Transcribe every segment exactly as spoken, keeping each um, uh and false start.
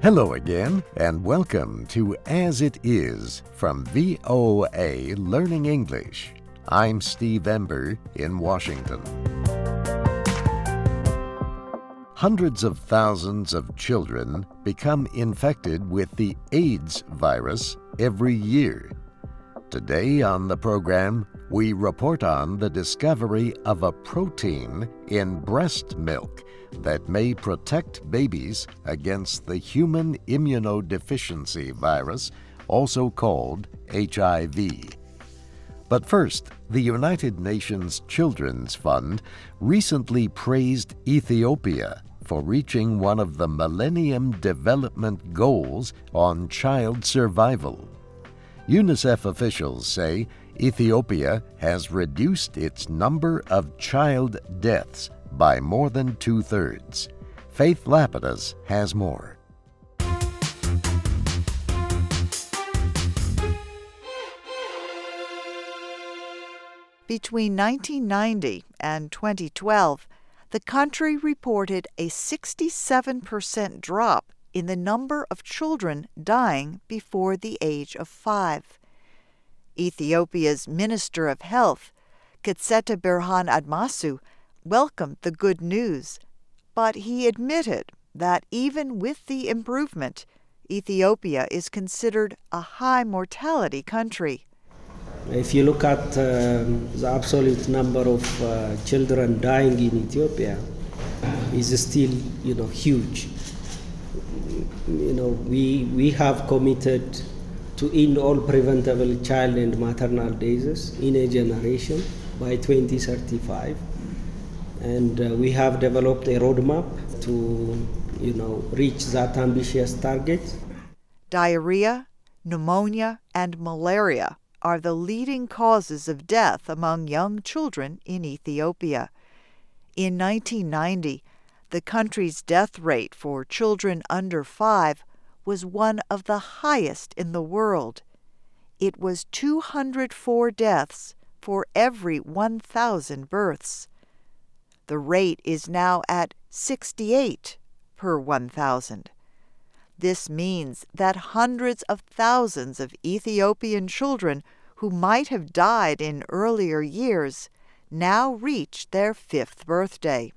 Hello again, and welcome to As It Is from V O A Learning English. I'm Steve Ember in Washington. Hundreds of thousands of children become infected with the AIDS virus every year. Today on the program, we report on the discovery of a protein in breast milk that may protect babies against the human immunodeficiency virus, also called H I V. But first, the United Nations Children's Fund recently praised Ethiopia for reaching one of the Millennium Development Goals on child survival. UNICEF officials say Ethiopia has reduced its number of child deaths by more than two-thirds. Faith Lapidus has more. Between nineteen ninety and twenty twelve, the country reported a sixty-seven percent drop in the number of children dying before the age of five. Ethiopia's Minister of Health, Ketseta Berhan Admasu, welcomed the good news, but he admitted that even with the improvement, Ethiopia is considered a high mortality country. If you look at uh, the absolute number of uh, children dying in Ethiopia, is still, you know, huge. You know, we we have committed to end all preventable child and maternal deaths in a generation by twenty thirty-five. And uh, we have developed a roadmap to, you know, reach that ambitious target. Diarrhea, pneumonia, and malaria are the leading causes of death among young children in Ethiopia. In nineteen ninety, the country's death rate for children under five was one of the highest in the world. It was two hundred four deaths for every one thousand births. The rate is now at sixty-eight per one thousand. This means that hundreds of thousands of Ethiopian children who might have died in earlier years now reach their fifth birthday.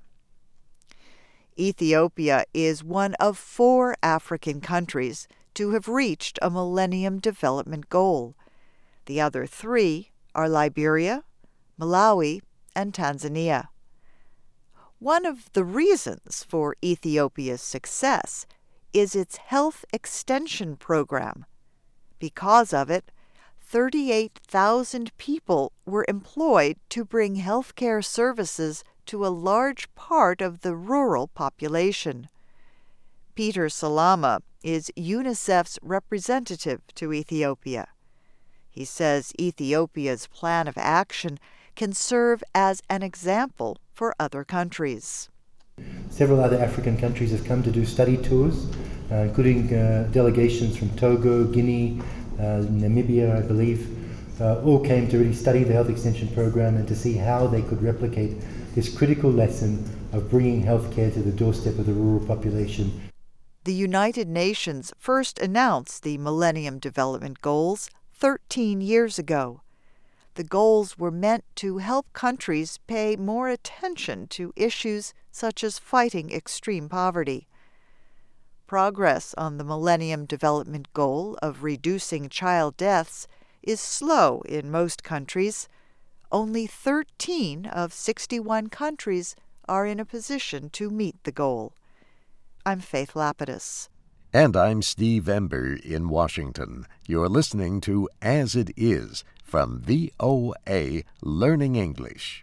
Ethiopia is one of four African countries to have reached a Millennium Development Goal. The other three are Liberia, Malawi, and Tanzania. One of the reasons for Ethiopia's success is its health extension program. Because of it, thirty-eight thousand people were employed to bring healthcare services to a large part of the rural population. Peter Salama is UNICEF's representative to Ethiopia. He says Ethiopia's plan of action can serve as an example for other countries. Several other African countries have come to do study tours, uh, including uh, delegations from Togo, Guinea, uh, Namibia, I believe, uh, all came to really study the health extension program and to see how they could replicate this critical lesson of bringing healthcare to the doorstep of the rural population. The United Nations first announced the Millennium Development Goals thirteen years ago. The goals were meant to help countries pay more attention to issues such as fighting extreme poverty. Progress on the Millennium Development Goal of reducing child deaths is slow in most countries. Only thirteen of sixty-one countries are in a position to meet the goal. I'm Faith Lapidus. And I'm Steve Ember in Washington. You're listening to As It Is from V O A Learning English.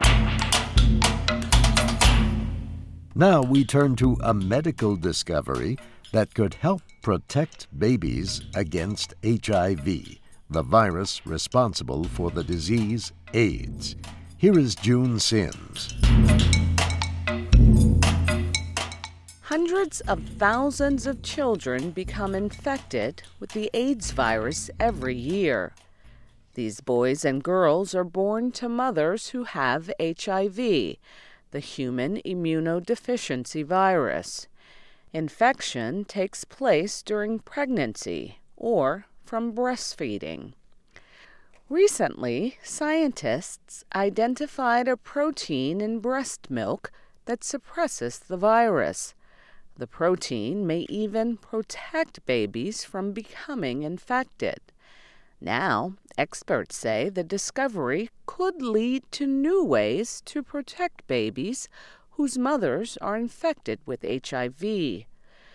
Now we turn to a medical discovery that could help protect babies against H I V, the virus responsible for the disease AIDS. Here is June Sims. Hundreds of thousands of children become infected with the AIDS virus every year. These boys and girls are born to mothers who have H I V, the human immunodeficiency virus. Infection takes place during pregnancy or from breastfeeding. Recently, scientists identified a protein in breast milk that suppresses the virus. The protein may even protect babies from becoming infected. Now, experts say the discovery could lead to new ways to protect babies whose mothers are infected with H I V.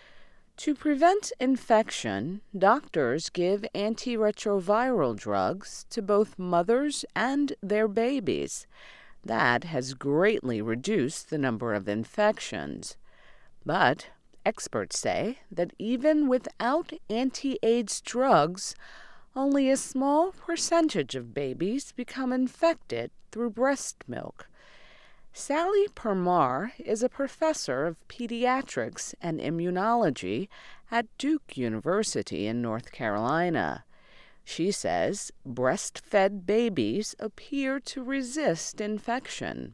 To prevent infection, doctors give antiretroviral drugs to both mothers and their babies. That has greatly reduced the number of infections. But experts say that even without anti-AIDS drugs, only a small percentage of babies become infected through breast milk. Sally Permar is a professor of pediatrics and immunology at Duke University in North Carolina. She says breastfed babies appear to resist infection.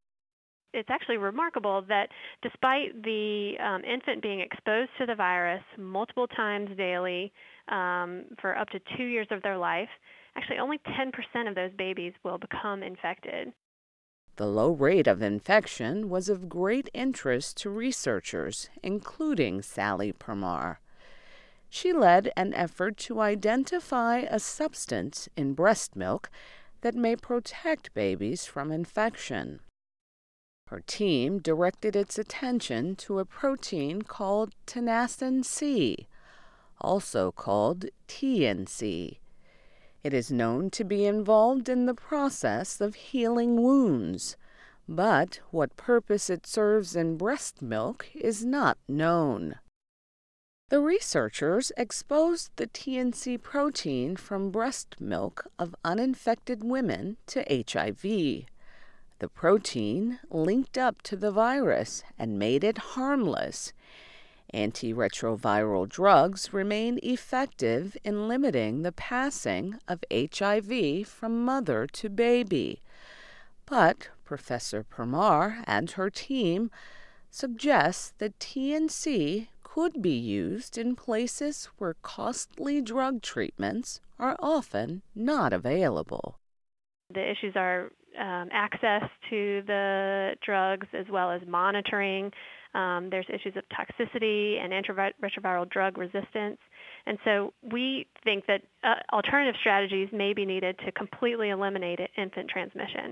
It's actually remarkable that despite the um, infant being exposed to the virus multiple times daily um, for up to two years of their life, actually only ten percent of those babies will become infected. The low rate of infection was of great interest to researchers, including Sally Permar. She led an effort to identify a substance in breast milk that may protect babies from infection. Her team directed its attention to a protein called tenascin C, also called T N C. It is known to be involved in the process of healing wounds, but what purpose it serves in breast milk is not known. The researchers exposed the T N C protein from breast milk of uninfected women to H I V. The protein linked up to the virus and made it harmless. Antiretroviral drugs remain effective in limiting the passing of H I V from mother to baby. But Professor Permar and her team suggest that T N C could be used in places where costly drug treatments are often not available. The issues are um, access to the drugs as well as monitoring. Um, there's issues of toxicity and antiretroviral drug resistance. And so we think that uh, alternative strategies may be needed to completely eliminate infant transmission.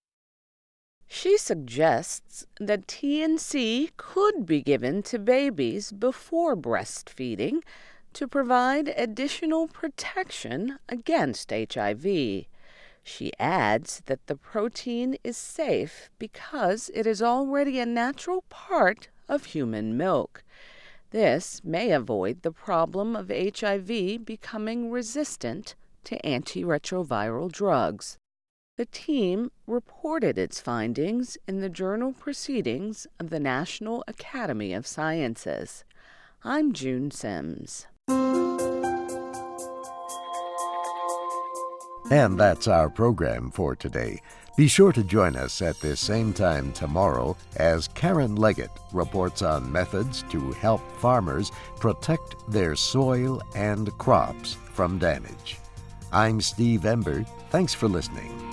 She suggests that T N C could be given to babies before breastfeeding to provide additional protection against H I V. She adds that the protein is safe because it is already a natural part of human milk. This may avoid the problem of H I V becoming resistant to antiretroviral drugs. The team reported its findings in the journal Proceedings of the National Academy of Sciences. I'm June Sims. And that's our program for today. Be sure to join us at this same time tomorrow as Karen Leggett reports on methods to help farmers protect their soil and crops from damage. I'm Steve Ember. Thanks for listening.